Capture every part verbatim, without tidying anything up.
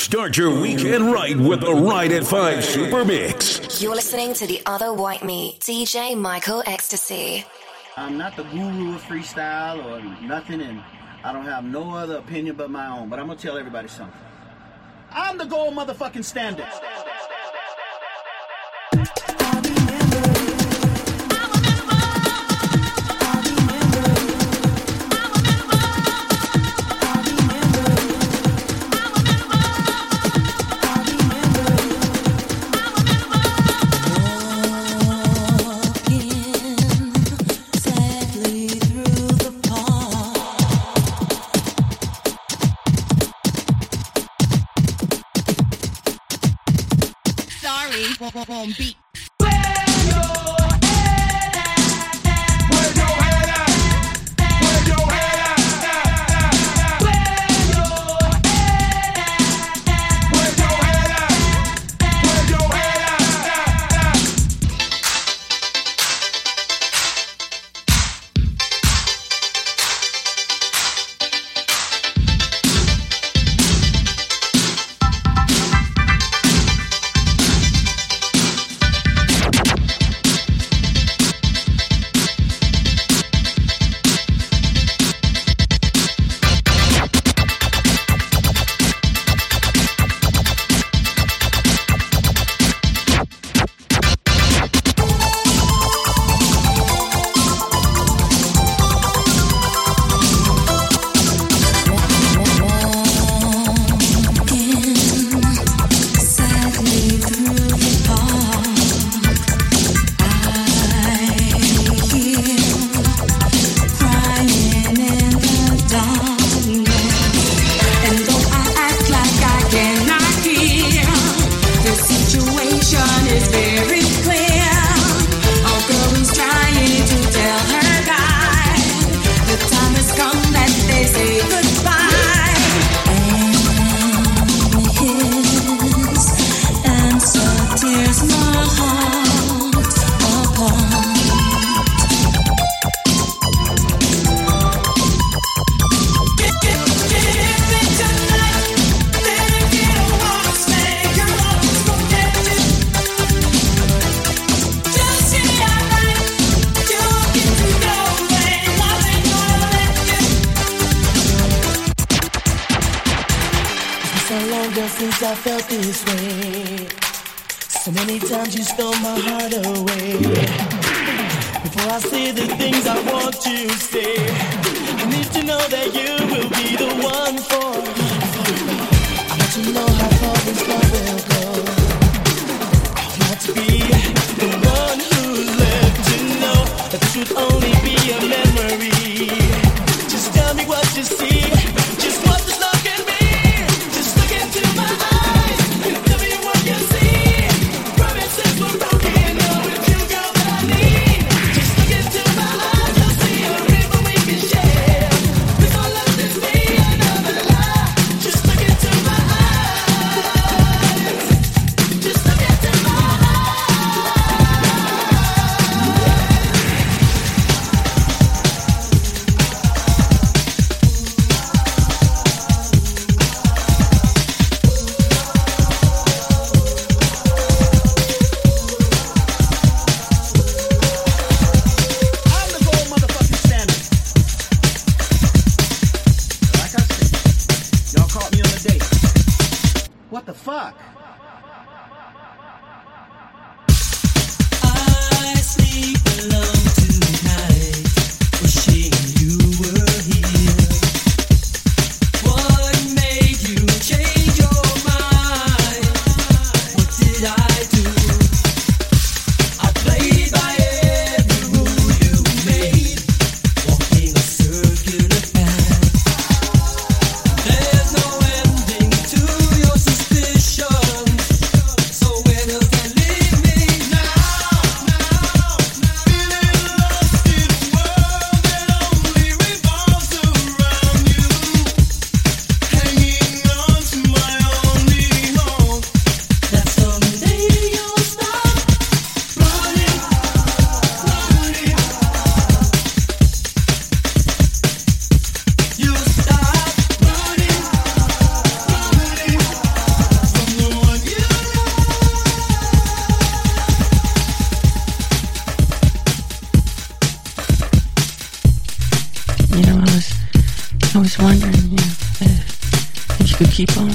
Start your weekend right with the Ride at five Super Mix. You're listening to The Other White Meat, D J Michael Ecstasy. I'm not the guru of freestyle or nothing, and I don't have no other opinion but my own, but I'm going to tell everybody something. I'm the gold motherfucking standard. On beat.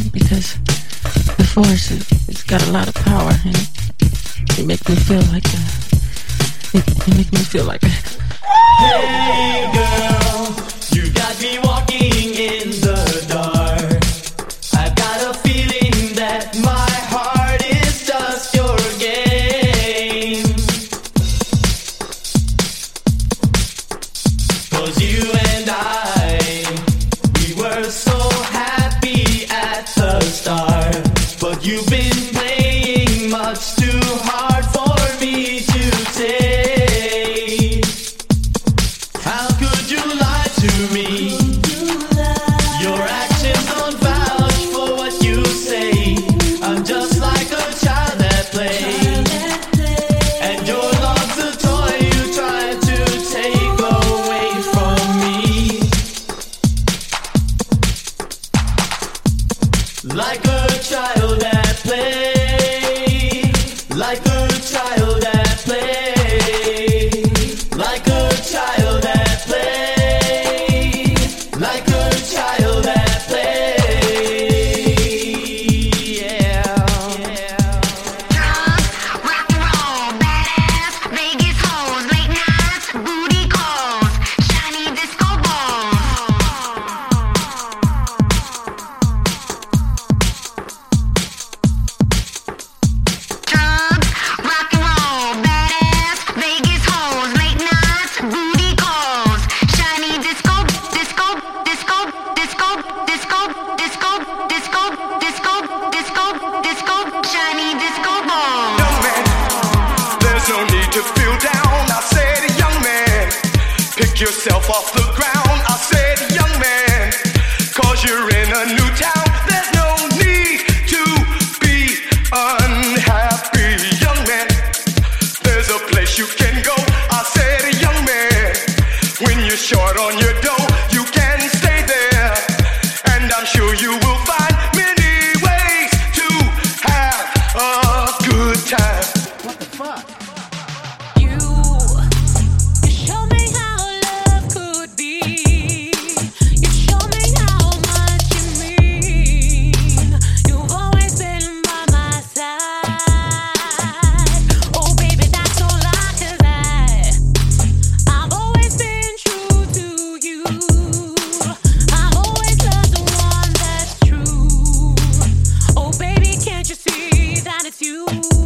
because the force, it's got a lot of power, and it, it makes me feel like a, it, it makes me feel like a... Hey girl, you got me walking in the dark. I've got a feeling that my heart is just your game. 'Cause you and I, we were so happy at the start, but you've been playing much too hard for me to take. How could you lie to me? Your actions don't vouch for what you say. I'm just like a child at play, and your love's a toy you try to take away from me. Like a child at play, like a child at play, like a child at play, like a child at play. Yeah. Rock and roll, badass, Vegas hoes, late nights, booty calls, shiny disco Drugs, rock and roll, badass, Vegas hoes, late nights, booty calls, shiny disco, disco, disco, disco, disco, disco, disco, disco, disco, disco, shiny disco balls. Young man, there's no need to feel down. I said, young man, pick yourself off the ground. I said, young man, 'cause you're in a new town. There's no need to be unhappy. Young man, there's a place you can go. I said, young man, when you're short on your dough, you can stay there, and I'm sure you will find many ways to have a good time. What the fuck? You, you show me how love could be. You show me how much you mean. You've always been by my side. Oh baby, that's all I desire. I've always been true to you. I've always loved the one that's true. Oh baby, can't you see that it's you?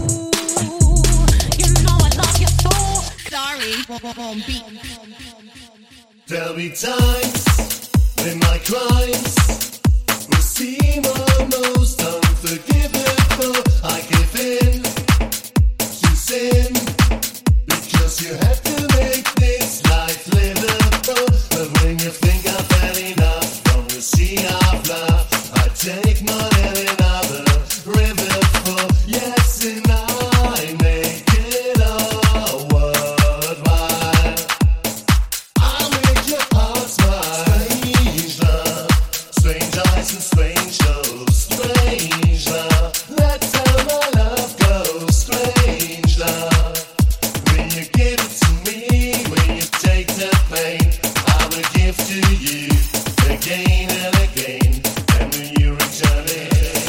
You know I love you so. Sorry, wrong beat. There'll be times when my crimes will seem almost unforgivable. I give in to sin because you have to make this life livable. But when you think I've had enough from the sea of love, I take my hand in another river full. Yes, and I make it all worthwhile. I'll make your heart smile. Strange love, strange eyes and strange shows. Strange love, that's how my love goes. Strange love, when you give it to me, when you take the pain, I will give to you again and again. And when you return it,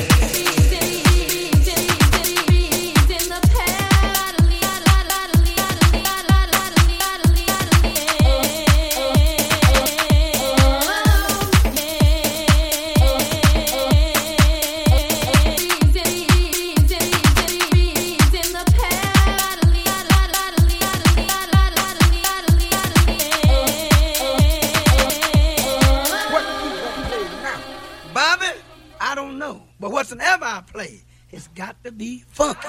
Bobby, I don't know, but whatsoever I play, it's got to be funky.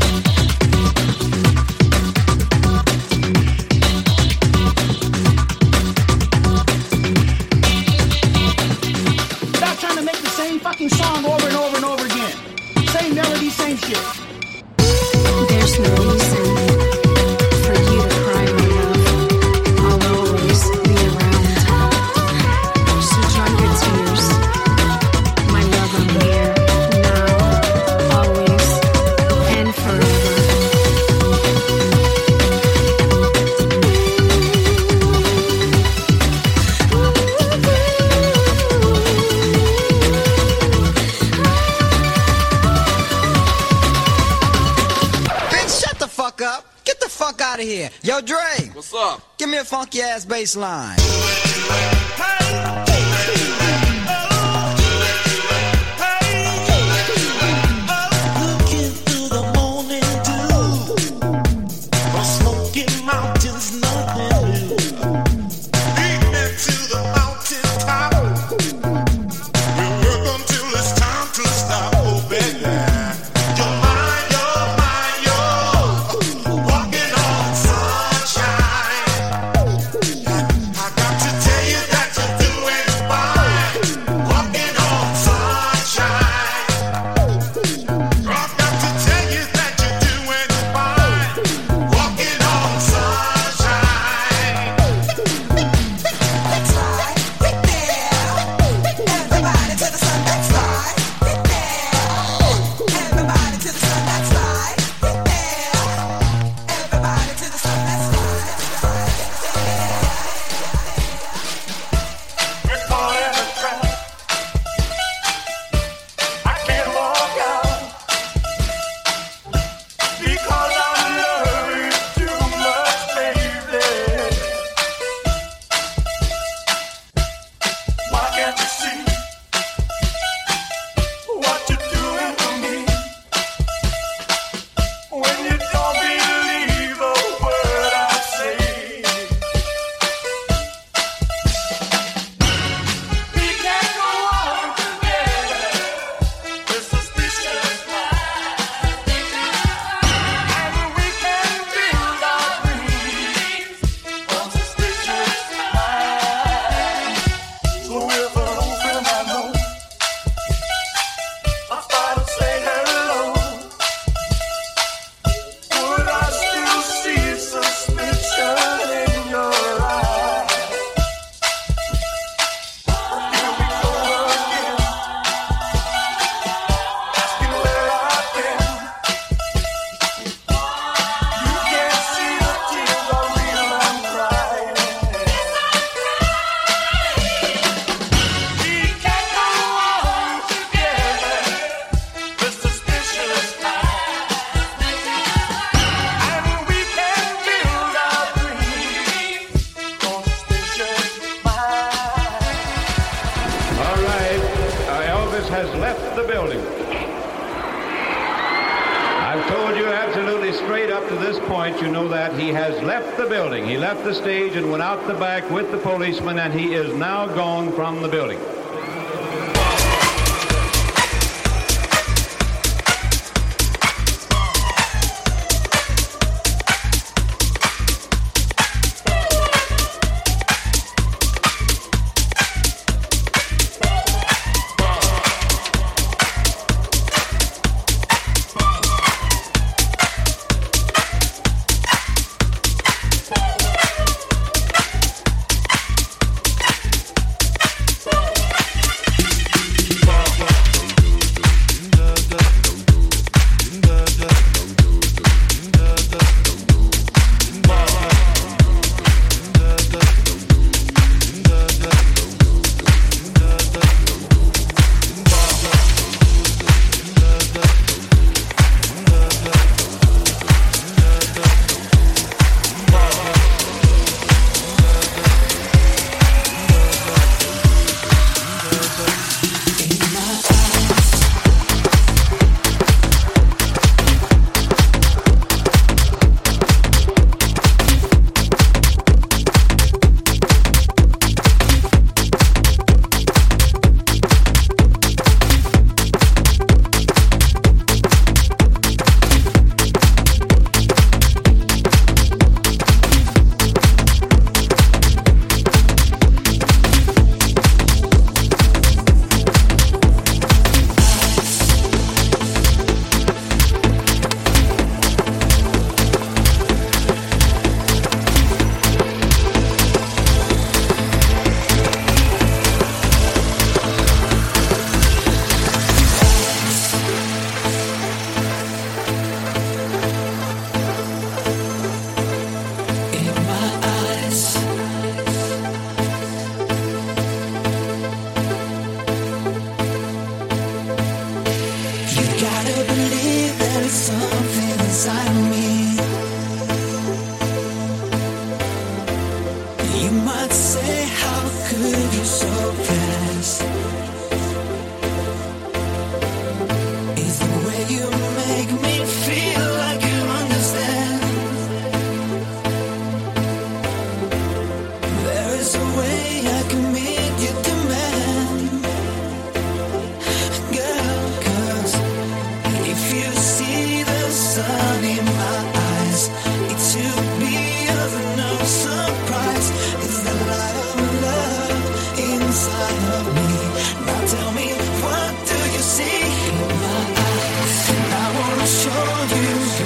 Stop trying to make the same fucking song over and over and over again. Same melody, same shit. There's no reason for you to cry, my love. I'll always be around. So dry your tears. My love, I'm here. Now, always, and forever. Bitch, shut the fuck up. Get the fuck out of here. Yo, Dre. What's up? Give me a funky ass bass line. Looking through the morning dew, while smoking mountains, nothing new. Lead me to the mountain top. We'll work until it's time to stop. Oh, baby, you're mine, you're mine, you're walking on sunshine. I got to tell you that you're doing fine, walking on sunshine. I got to tell you that you're doing fine, walking on sunshine. Let's fly right there. Everybody to the sun, let's fly right there. Everybody to the sun, let's fly right there. Everybody to the sun, let's fly. We're caught in a trap. I can't walk out because I love you too much, baby. Why can't you see what you're doing to me when you don't believe a word I say? We can't go on together with suspicious minds, and we can build our dreams on suspicious minds. So if I open my nose, I start to say hello, would I still see suspicion in your eyes? Here we go again, asking where I've been. You can't see the tears are real, I'm crying. We can't go on together with suspicious minds, and we can build our dreams on suspicious minds. All right, uh, Elvis has left the building. I've told you absolutely straight up to this point, you know that he has left the building. He left the stage and went out the back with the policeman, and he is now gone from the building. We'll be right back.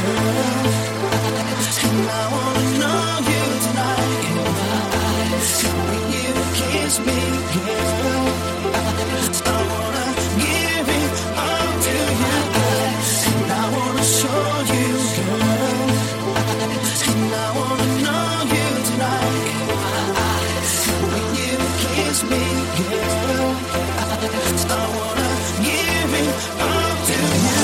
girl. And I wanna know you tonight. When you kiss me, girl, I wanna give it all to you. And I wanna show you, girl. And I wanna know you tonight. When you kiss me, girl, I wanna give it all to you.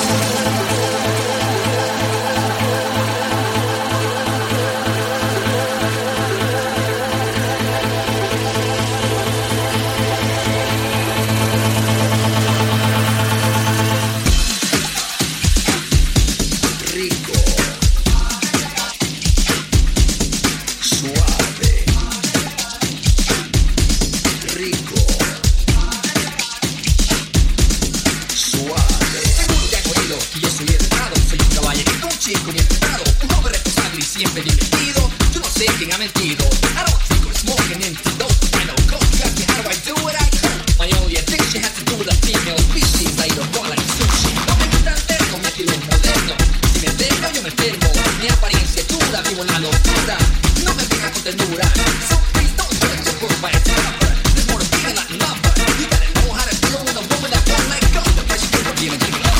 Siempre divertido, yo no sé quién ha mentido. I don't think we're smoking into those. I know coke, ask me how do I do what I do. My only addiction has to do with a female species. I don't go like sushi. No me gusta el terno, me estilo es moderno. Si me enfermo, yo me enfermo. Mi apariencia es dura, vivo en la locura. No me vengas con ternura. So please don't judge a book by its cover. There's more to being like lover. You gotta know how to deal with a woman that won't let go. The pressure to be in a love.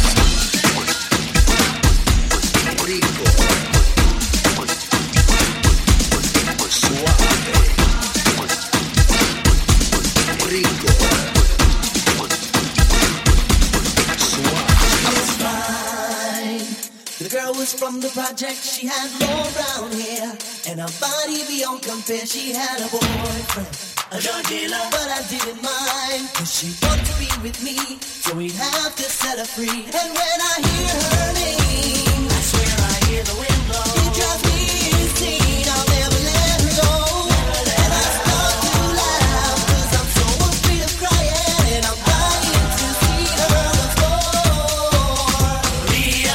Rico. Was from the project, she had long brown hair and her body beyond compare. She had a boyfriend, a drug dealer, but I didn't mind, cause she wanted to be with me, so we'd have to set her free. And when I hear her name, I swear I hear the wind blow. It drives me insane, I'll never let her go. And I start to laugh, cause I'm so afraid of crying, and I'm dying to see her once more. Maria,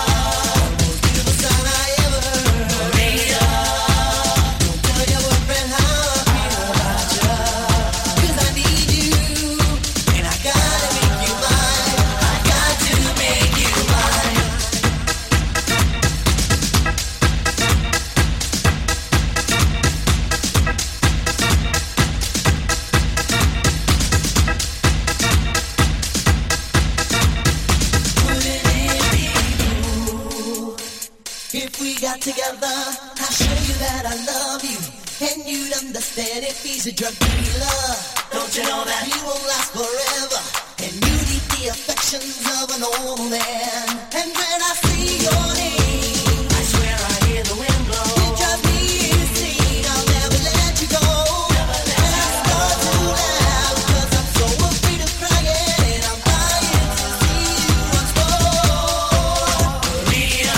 together, I'll show you that I love you, and you'd understand if he's a drug dealer. Don't you know that he won't last forever, and you need the affections of an old man. And when I see your name, I swear I hear the wind blow. It drives me insane, I'll never let you go. Never let and I start to laugh, cause I'm so afraid of crying, and I'm dying to see you once more. Maria,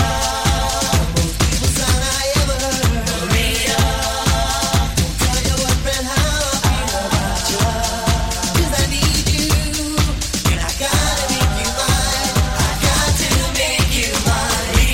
gotta make you mine.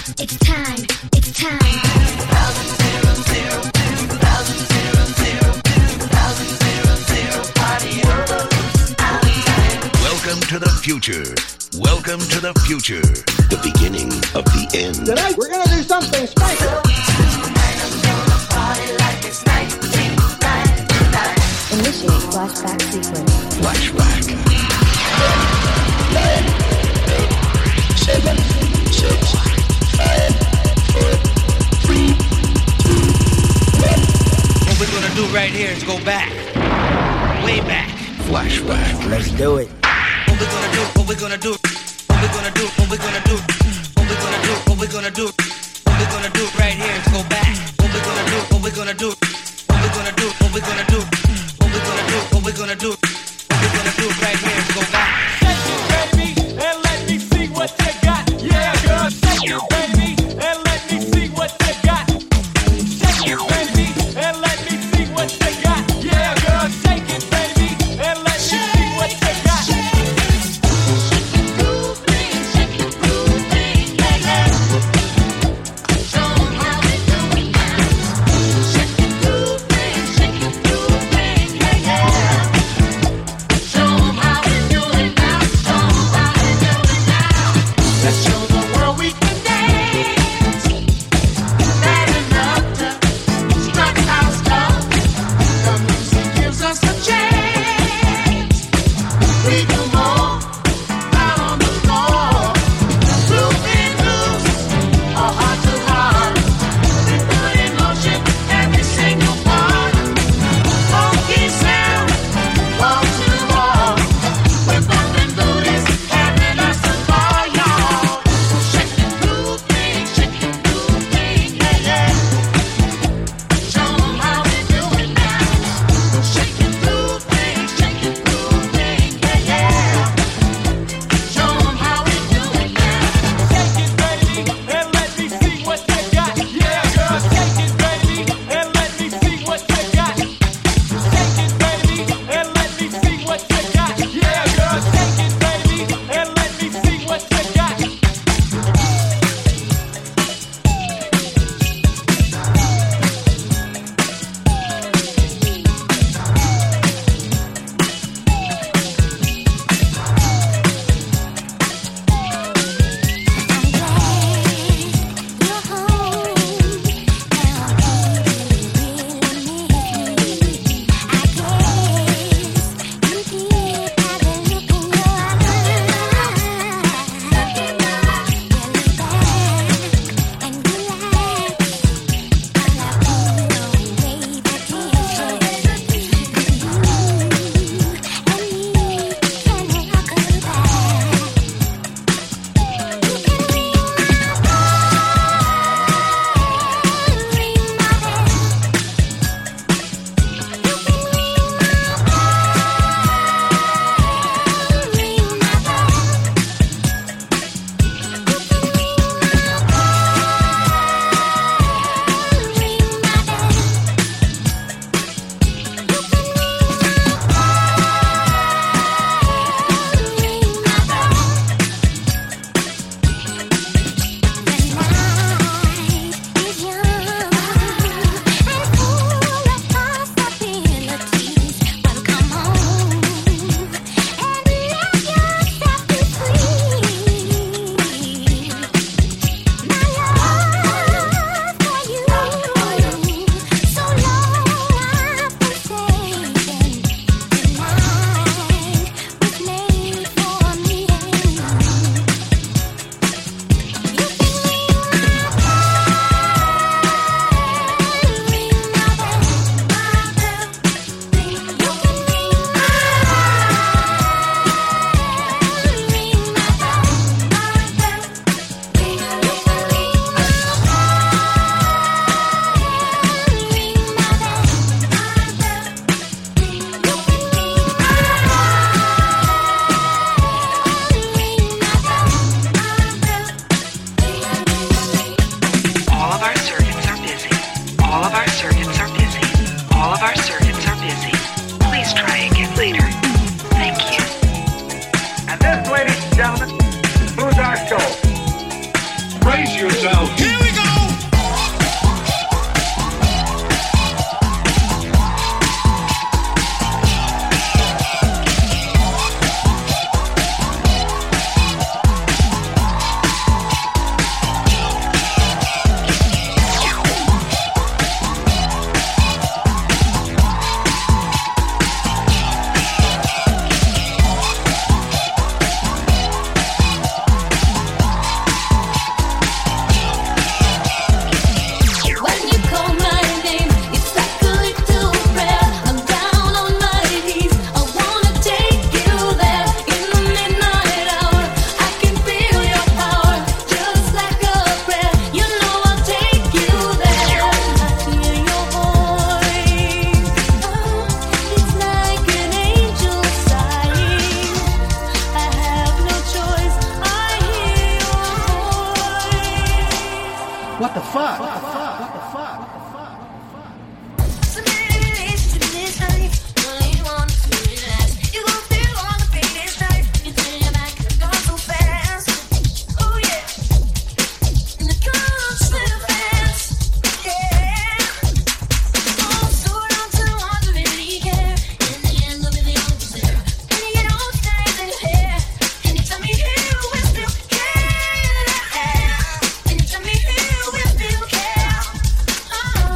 It's time, it's time. Thousand zero zero two thousand zero zero two thousand zero zero party outside. Welcome to the future. Welcome to the future. The beginning of the end. Tonight we're gonna do something special. Tonight I'm gonna party like it's nineteen ninety-nine. Initiate flashback sequence. Flashback. Nine, eight, seven, six, five, four, three, two, one. What we're gonna do right here is go back. Way back. Flashback. Let's do it. What we're gonna do, what we're gonna do, what we're gonna do, what we're gonna do, what we're gonna do, what we're gonna do, what we're gonna do right here is go back. What we're gonna do, what we're gonna do, what we're gonna do, what we're gonna do, what we're gonna do, what we're gonna do, what we're gonna do right here is go back. Shake it, baby, and let me see what you got. Yeah, girl, shake it, baby, and let me see what you got. Shake it, baby, and let me see what you got. Yeah, girl, shake it, baby, and let me see what you got. Groove thing, shake it, groove thing, yeah, yeah. go. Here we go. What the fuck? What the fuck? What the fuck? Tell me who will still care.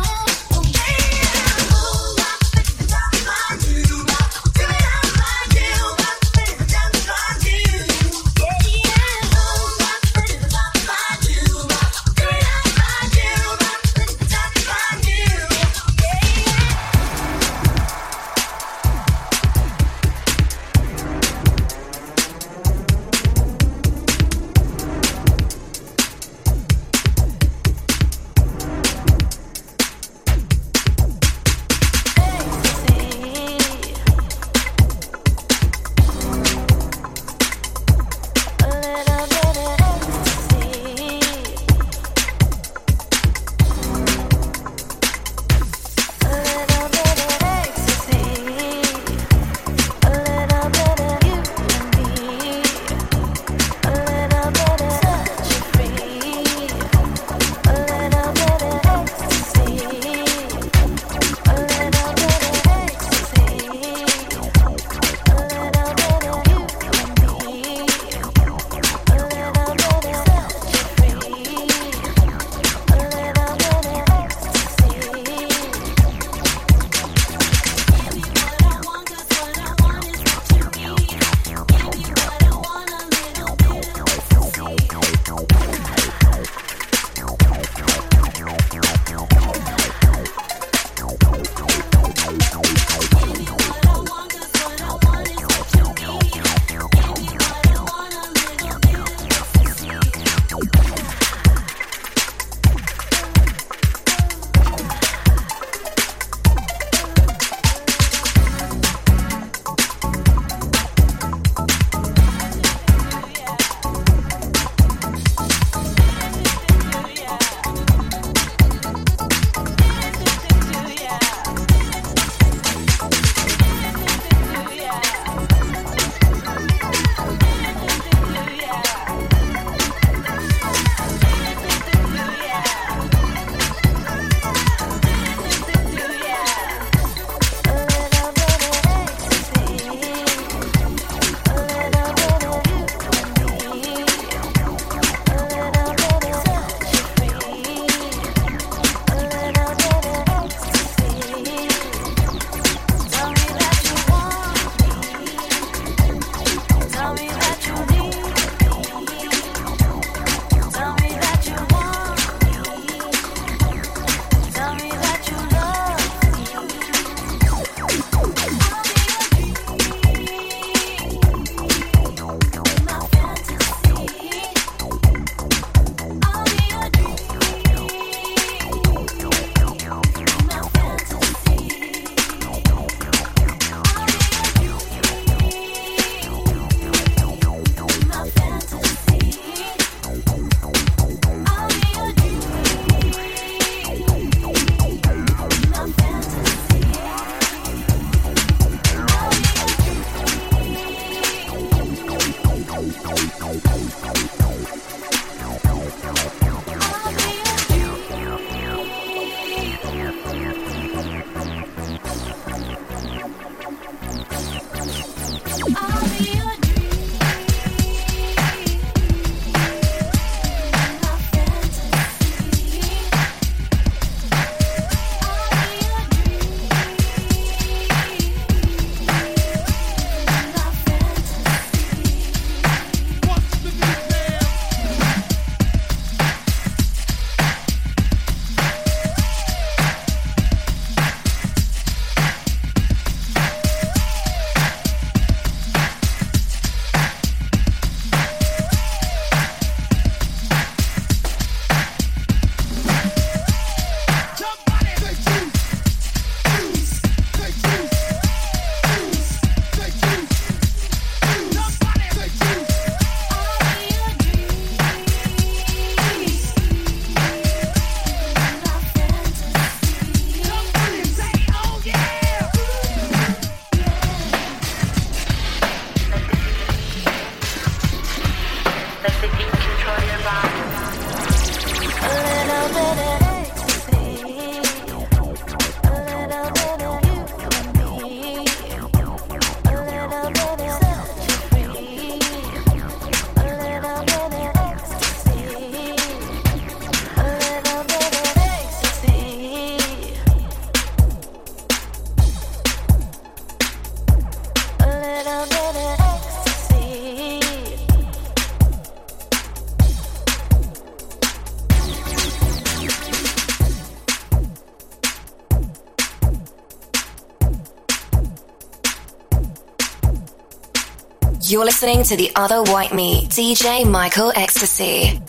You're listening to The Other White Meat, D J Michael Ecstasy.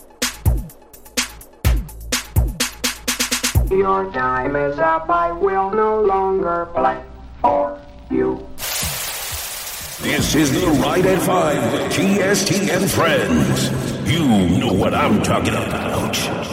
Your time is up, I will no longer play for you. This is the Ride at five with T S T and friends. You know what I'm talking about.